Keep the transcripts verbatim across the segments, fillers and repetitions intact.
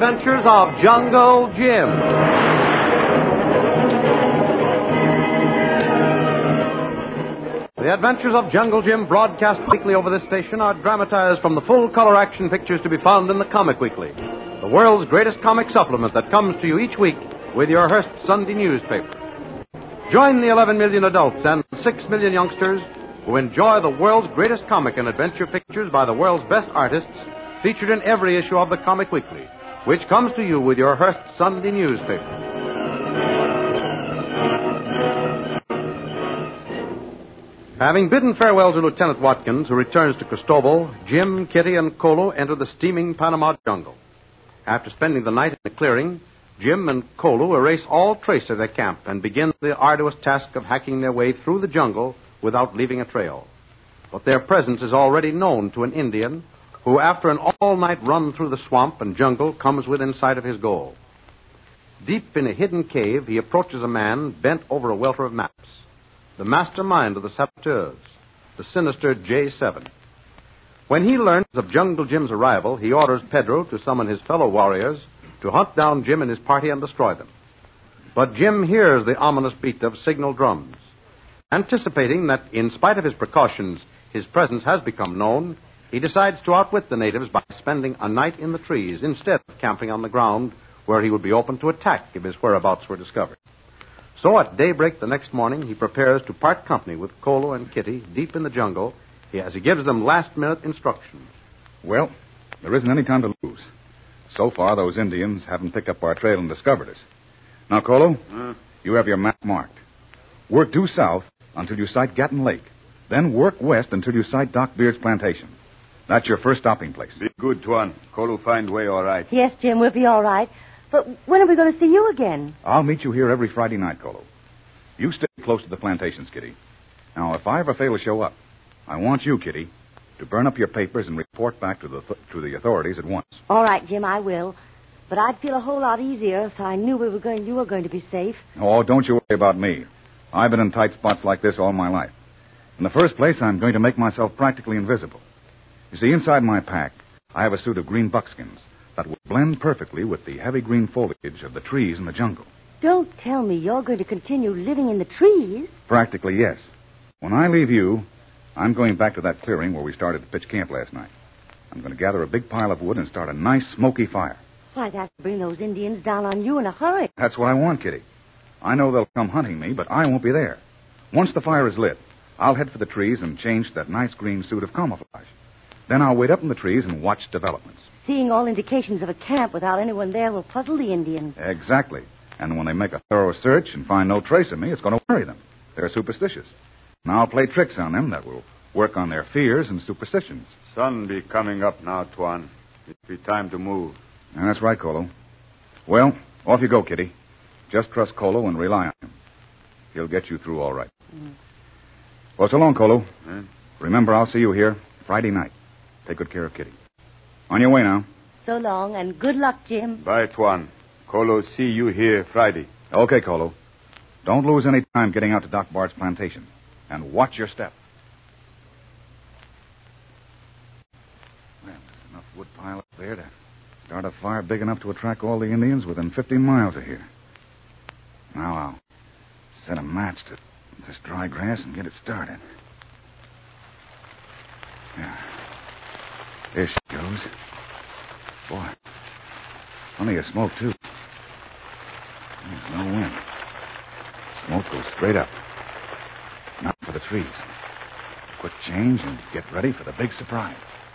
Adventures of Jungle Jim. The Adventures of Jungle Jim, broadcast weekly over this station, are dramatized from the full-color action pictures to be found in the Comic Weekly, the world's greatest comic supplement that comes to you each week with your Hearst Sunday newspaper. Join the eleven million adults and six million youngsters who enjoy the world's greatest comic and adventure pictures by the world's best artists, featured in every issue of the Comic Weekly, which comes to you with your Hearst Sunday newspaper. Having bidden farewell to Lieutenant Watkins, who returns to Cristobal, Jim, Kitty, and Kolo enter the steaming Panama jungle. After spending the night in the clearing, Jim and Kolo erase all trace of their camp and begin the arduous task of hacking their way through the jungle without leaving a trail. But their presence is already known to an Indian who, after an all-night run through the swamp and jungle, comes within sight of his goal. Deep in a hidden cave, he approaches a man bent over a welter of maps, the mastermind of the saboteurs, the sinister J seven. When he learns of Jungle Jim's arrival, he orders Pedro to summon his fellow warriors to hunt down Jim and his party and destroy them. But Jim hears the ominous beat of signal drums. Anticipating that, in spite of his precautions, his presence has become known, he decides to outwit the natives by spending a night in the trees instead of camping on the ground, where he would be open to attack if his whereabouts were discovered. So at daybreak the next morning, he prepares to part company with Kolo and Kitty deep in the jungle as he gives them last-minute instructions. Well, there isn't any time to lose. So far, those Indians haven't picked up our trail and discovered us. Now, Kolo, uh. you have your map marked. Work due south until you sight Gatton Lake. Then work west until you sight Doc Beard's plantation. That's your first stopping place. Be good, Tuan. Kolo find way all right. Yes, Jim, we'll be all right. But when are we going to see you again? I'll meet you here every Friday night, Kolo. You stay close to the plantations, Kitty. Now, if I ever fail to show up, I want you, Kitty, to burn up your papers and report back to the th- to the authorities at once. All right, Jim, I will. But I'd feel a whole lot easier if I knew we were going, you were going to be safe. Oh, don't you worry about me. I've been in tight spots like this all my life. In the first place, I'm going to make myself practically invisible. You see, inside my pack, I have a suit of green buckskins that will blend perfectly with the heavy green foliage of the trees in the jungle. Don't tell me you're going to continue living in the trees. Practically, yes. When I leave you, I'm going back to that clearing where we started to pitch camp last night. I'm going to gather a big pile of wood and start a nice smoky fire. Why, that'll bring those Indians down on you in a hurry. That's what I want, Kitty. I know they'll come hunting me, but I won't be there. Once the fire is lit, I'll head for the trees and change to that nice green suit of camouflage. Then I'll wait up in the trees and watch developments. Seeing all indications of a camp without anyone there will puzzle the Indians. Exactly. And when they make a thorough search and find no trace of me, it's going to worry them. They're superstitious. And I'll play tricks on them that will work on their fears and superstitions. Sun be coming up now, Tuan. It'll be time to move. And that's right, Kolo. Well, off you go, Kitty. Just trust Kolo and rely on him. He'll get you through all right. Mm. Well, so long, Kolo. Eh? Remember, I'll see you here Friday night. Take good care of Kitty. On your way now. So long, and good luck, Jim. Bye, Tuan. Kolo see you here Friday. Okay, Kolo. Don't lose any time getting out to Doc Bart's plantation. And watch your step. Well, there's enough wood pile up there to start a fire big enough to attract all the Indians within fifty miles of here. Now I'll set a match to this dry grass and get it started. Yeah. There she goes. Boy, plenty of smoke, too. There's no wind. Smoke goes straight up. Not for the trees. Quick change and get ready for the big surprise.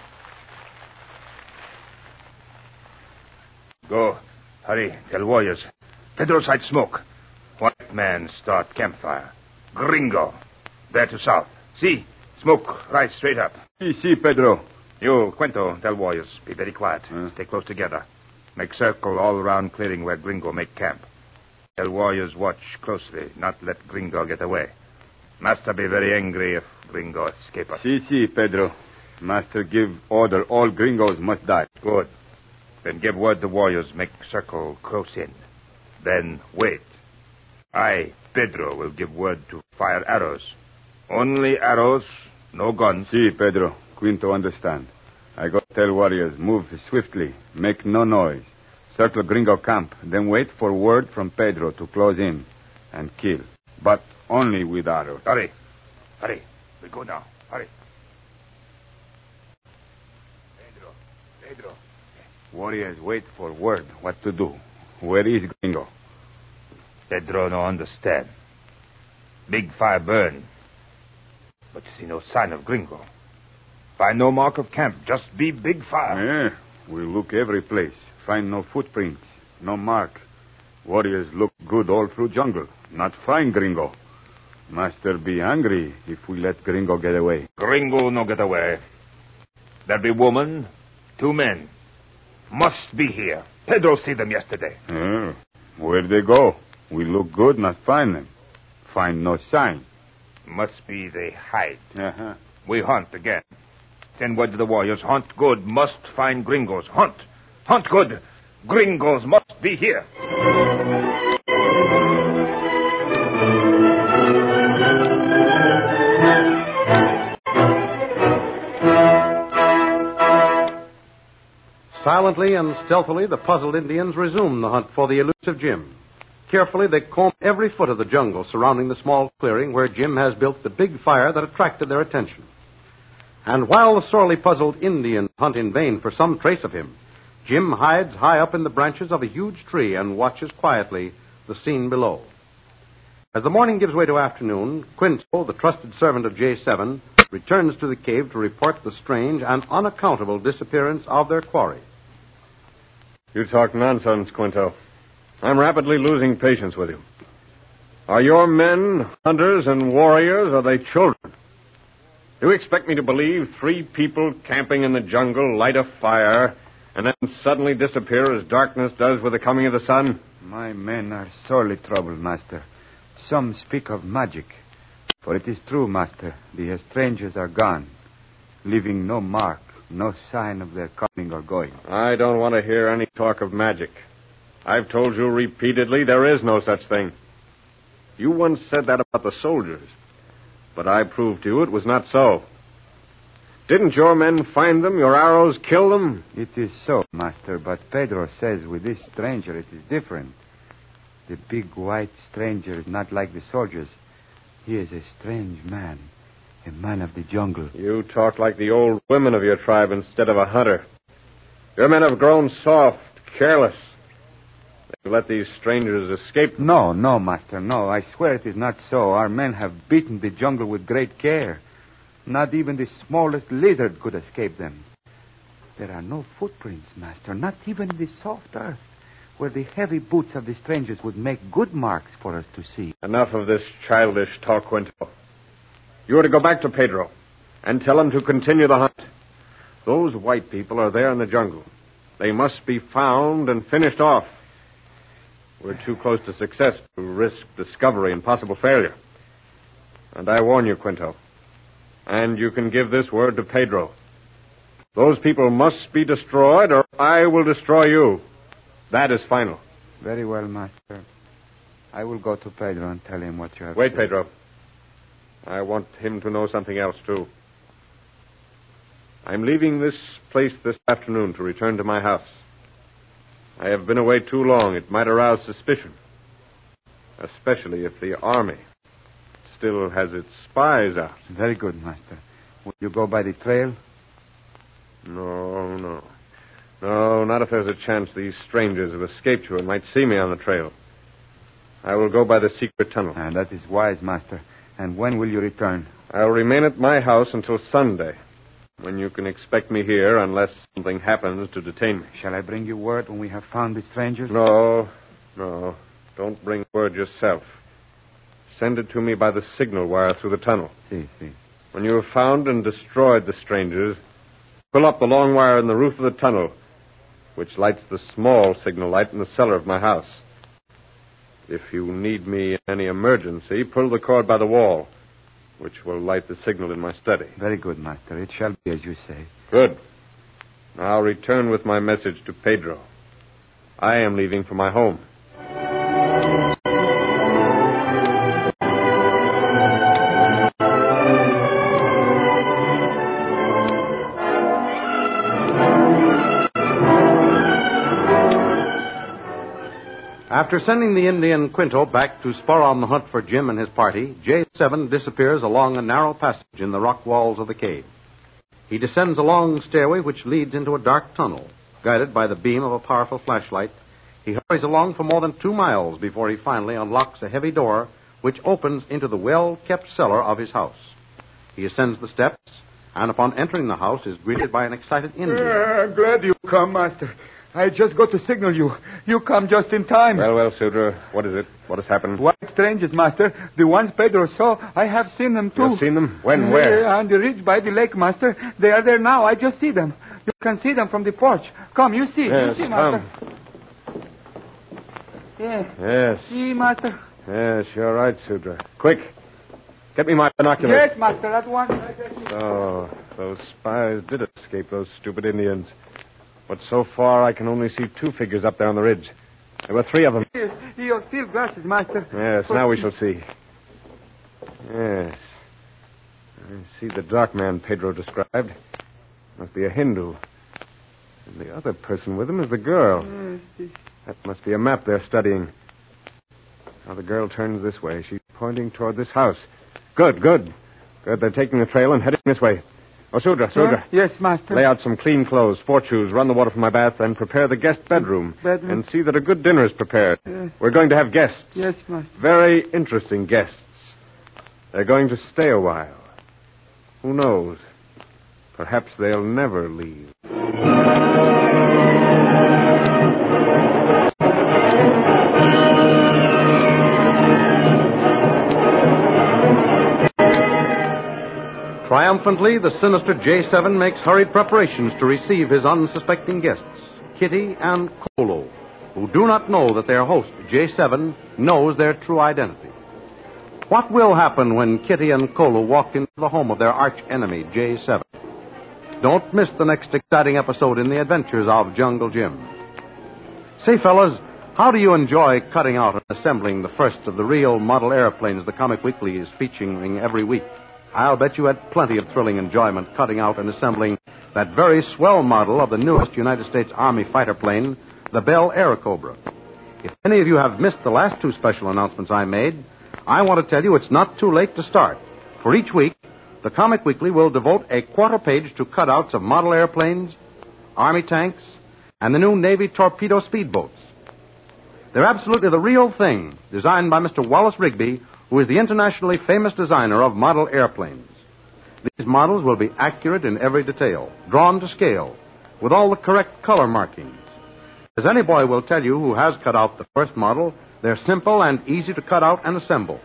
Go. Hurry. Tell warriors. Pedro sight smoke. White man start campfire. Gringo. There to south. See? Smoke rise straight up. See, see, Pedro. You, Cuento, tell warriors. Be very quiet. Huh? Stay close together. Make circle all around clearing where Gringo make camp. Tell warriors watch closely. Not let Gringo get away. Master be very angry if Gringo escape us. Si, si, Pedro. Master give order all gringos must die. Good. Then give word the warriors make circle close in. Then wait. I, Pedro, will give word to fire arrows. Only arrows, no guns. Si, Pedro. Quinto understand. I go tell warriors, move swiftly, make no noise. Circle Gringo camp, then wait for word from Pedro to close in and kill. But only with arrows. Hurry. Hurry. We go now. Hurry. Pedro. Pedro. Warriors wait for word what to do. Where is Gringo? Pedro no understand. Big fire burn. But see no sign of Gringo. Find no mark of camp. Just be big fire. Yeah, we look every place. Find no footprints, no mark. Warriors look good all through jungle. Not find Gringo. Master be angry if we let Gringo get away. Gringo no get away. There be woman, two men. Must be here. Pedro see them yesterday. Yeah. Where they go? We look good, not find them. Find no sign. Must be they hide. Uh-huh. We hunt again. Send word to the warriors. Hunt good. Must find Gringos. Hunt. Hunt good. Gringos must be here. Silently and stealthily, the puzzled Indians resumed the hunt for the elusive Jim. Carefully, they combed every foot of the jungle surrounding the small clearing where Jim has built the big fire that attracted their attention. And while the sorely puzzled Indians hunt in vain for some trace of him, Jim hides high up in the branches of a huge tree and watches quietly the scene below. As the morning gives way to afternoon, Quinto, the trusted servant of J seven, returns to the cave to report the strange and unaccountable disappearance of their quarry. You talk nonsense, Quinto. I'm rapidly losing patience with you. Are your men hunters and warriors, or are they children? Do you expect me to believe three people camping in the jungle light a fire and then suddenly disappear as darkness does with the coming of the sun? My men are sorely troubled, Master. Some speak of magic. For it is true, Master, the strangers are gone, leaving no mark, no sign of their coming or going. I don't want to hear any talk of magic. I've told you repeatedly there is no such thing. You once said that about the soldiers, but I proved to you it was not so. Didn't your men find them, your arrows kill them? It is so, Master, but Pedro says with this stranger it is different. The big white stranger is not like the soldiers. He is a strange man, a man of the jungle. You talk like the old women of your tribe instead of a hunter. Your men have grown soft, careless. They let these strangers escape. No, no, Master, no. I swear it is not so. Our men have beaten the jungle with great care. Not even the smallest lizard could escape them. There are no footprints, Master, not even in the soft earth, where the heavy boots of the strangers would make good marks for us to see. Enough of this childish talk, Quinto. You are to go back to Pedro and tell him to continue the hunt. Those white people are there in the jungle. They must be found and finished off. We're too close to success to risk discovery and possible failure. And I warn you, Quinto. And you can give this word to Pedro. Those people must be destroyed, or I will destroy you. That is final. Very well, Master. I will go to Pedro and tell him what you have Wait, said. Pedro. I want him to know something else, too. I'm leaving this place this afternoon to return to my house. I have been away too long. It might arouse suspicion. Especially if the army still has its spies out. Very good, Master. Will you go by the trail? No, no. No, not if there's a chance these strangers have escaped you and might see me on the trail. I will go by the secret tunnel. Ah, that is wise, Master. And when will you return? I'll remain at my house until Sunday, when you can expect me here unless something happens to detain me. Shall I bring you word when we have found the strangers? No, no. Don't bring word yourself. Send it to me by the signal wire through the tunnel. See, see. When you have found and destroyed the strangers, pull up the long wire in the roof of the tunnel, which lights the small signal light in the cellar of my house. If you need me in any emergency, pull the cord by the wall, which will light the signal in my study. Very good, Master. It shall be as you say. Good. Now return with my message to Pedro. I am leaving for my home. After sending the Indian Quinto back to spur on the hunt for Jim and his party, J seven disappears along a narrow passage in the rock walls of the cave. He descends a long stairway which leads into a dark tunnel. Guided by the beam of a powerful flashlight, he hurries along for more than two miles before he finally unlocks a heavy door which opens into the well-kept cellar of his house. He ascends the steps, and upon entering the house is greeted by an excited Indian. Uh, glad you come, Master. I just got to signal you. You come just in time. Well, well, Sudra, what is it? What has happened? White strangers, Master. The ones Pedro saw, I have seen them, too. You've seen them? When? Where? Uh, on the ridge by the lake, Master. They are there now. I just see them. You can see them from the porch. Come, you see. Yes, you see, Master. come. Yeah. Yes. See, Master. Yes, you're right, Sudra. Quick. Get me my binoculars. Yes, Master, at once. Oh, those spies did escape, those stupid Indians. But so far, I can only see two figures up there on the ridge. There were three of them. Yes, your field glasses, Master. Yes, now we shall see. Yes. I see the dark man Pedro described. Must be a Hindu. And the other person with him is the girl. Yes, this... That must be a map they're studying. Now the girl turns this way. She's pointing toward this house. Good, good. Good, they're taking the trail and heading this way. Oh, Sudra, Sudra. Huh? Yes, Master. Lay out some clean clothes, sport shoes, run the water from my bath, and prepare the guest bedroom. Bedroom. And see that a good dinner is prepared. Yes. We're going to have guests. Yes, Master. Very interesting guests. They're going to stay a while. Who knows? Perhaps they'll never leave. Triumphantly, the sinister J seven makes hurried preparations to receive his unsuspecting guests, Kitty and Kolo, who do not know that their host, J seven, knows their true identity. What will happen when Kitty and Kolo walk into the home of their arch-enemy, J seven? Don't miss the next exciting episode in the adventures of Jungle Jim. Say, fellas, how do you enjoy cutting out and assembling the first of the real model airplanes the Comic Weekly is featuring every week? I'll bet you had plenty of thrilling enjoyment cutting out and assembling that very swell model of the newest United States Army fighter plane, the Bell Airacobra. If any of you have missed the last two special announcements I made, I want to tell you it's not too late to start. For each week, the Comic Weekly will devote a quarter page to cutouts of model airplanes, Army tanks, and the new Navy torpedo speedboats. They're absolutely the real thing, designed by Mister Wallace Rigby, who is the internationally famous designer of model airplanes. These models will be accurate in every detail, drawn to scale, with all the correct color markings. As any boy will tell you who has cut out the first model, they're simple and easy to cut out and assemble.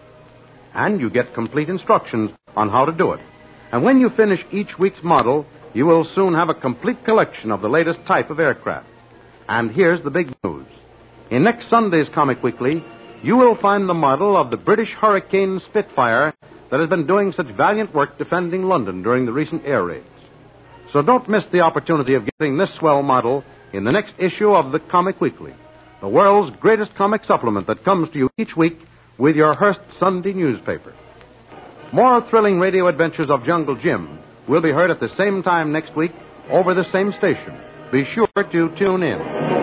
And you get complete instructions on how to do it. And when you finish each week's model, you will soon have a complete collection of the latest type of aircraft. And here's the big news. In next Sunday's Comic Weekly, you will find the model of the British Hurricane Spitfire that has been doing such valiant work defending London during the recent air raids. So don't miss the opportunity of getting this swell model in the next issue of the Comic Weekly, the world's greatest comic supplement that comes to you each week with your Hearst Sunday newspaper. More thrilling radio adventures of Jungle Jim will be heard at the same time next week over the same station. Be sure to tune in.